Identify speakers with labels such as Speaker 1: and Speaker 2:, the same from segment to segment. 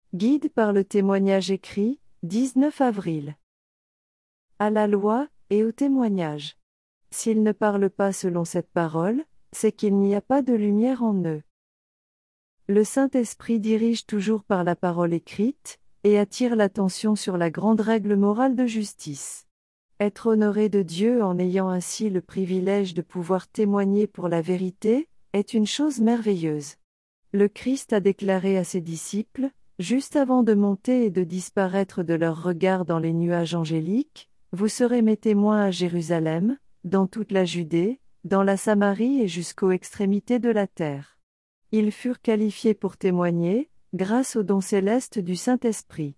Speaker 1: Guide par le témoignage écrit, 19 avril. À la loi, et au témoignage. S'ils ne parlent pas selon cette parole, c'est qu'il n'y a pas de lumière en eux. Le Saint-Esprit dirige toujours par la parole écrite, et attire l'attention sur la grande règle morale de justice. Être honoré de Dieu en ayant ainsi le privilège de pouvoir témoigner pour la vérité, est une chose merveilleuse. Le Christ a déclaré à ses disciples, juste avant de monter et de disparaître de leur regard dans les nuages angéliques, « Vous serez mes témoins à Jérusalem, dans toute la Judée, dans la Samarie et jusqu'aux extrémités de la terre. » Ils furent qualifiés pour témoigner, grâce au don céleste du Saint-Esprit.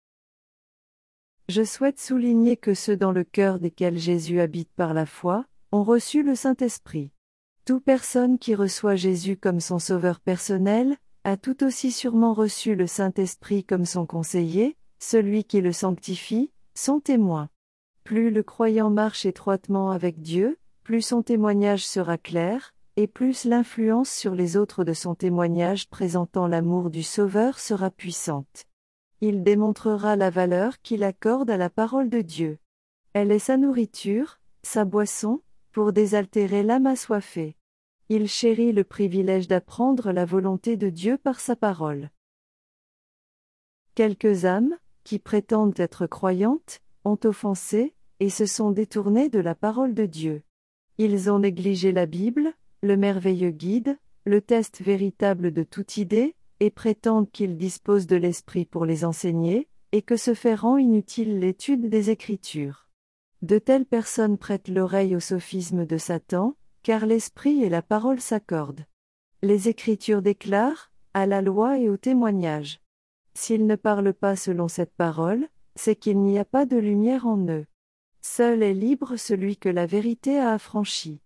Speaker 1: Je souhaite souligner que ceux dans le cœur desquels Jésus habite par la foi, ont reçu le Saint-Esprit. Toute personne qui reçoit Jésus comme son sauveur personnel, a tout aussi sûrement reçu le Saint-Esprit comme son conseiller, celui qui le sanctifie, son témoin. Plus le croyant marche étroitement avec Dieu, plus son témoignage sera clair, et plus l'influence sur les autres de son témoignage présentant l'amour du Sauveur sera puissante. Il démontrera la valeur qu'il accorde à la parole de Dieu. Elle est sa nourriture, sa boisson, pour désaltérer l'âme assoiffée. Il chérit le privilège d'apprendre la volonté de Dieu par sa parole. Quelques âmes, qui prétendent être croyantes, ont offensé, et se sont détournées de la parole de Dieu. Ils ont négligé la Bible, le merveilleux guide, le test véritable de toute idée, et prétendent qu'ils disposent de l'Esprit pour les enseigner, et que ce fait rend inutile l'étude des Écritures. De telles personnes prêtent l'oreille au sophisme de Satan, car l'Esprit et la parole s'accordent. Les Écritures déclarent, à la loi et au témoignage. S'ils ne parlent pas selon cette parole, c'est qu'il n'y a pas de lumière en eux. Seul est libre celui que la vérité a affranchi.